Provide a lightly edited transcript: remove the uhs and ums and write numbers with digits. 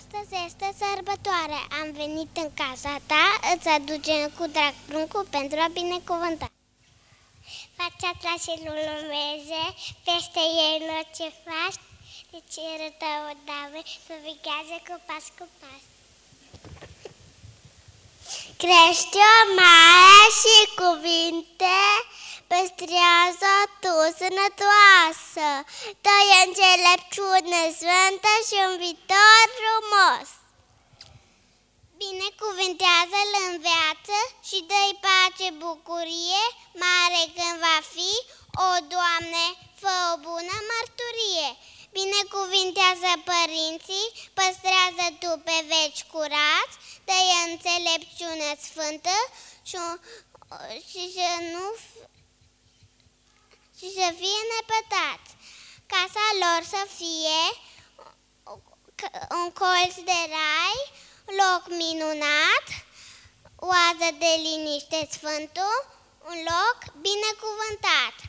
Astăzi este sărbătoare. Am venit în casa ta, îți aducem cu drag pruncul pentru a binecuvânta. Facea ta și nu lumeze, peste ei în orice faci, de cerul tău o dame, să veghează cu pas. Crește-o mai și cuvinte, păstrează tu sănătoasă, dă-i înțelepciune sfântă și un viitor frumos. Binecuvintează-l în viață și dă-i pace, bucurie, mare când va fi, o Doamne, fă o bună mărturie. Binecuvintează părinții, păstrează tu pe veci curați, dă-i înțelepciune sfântă și să fie nepătați. Casa lor să fie un colț de rai, loc minunat, oază de liniște sfântul, un loc binecuvântat.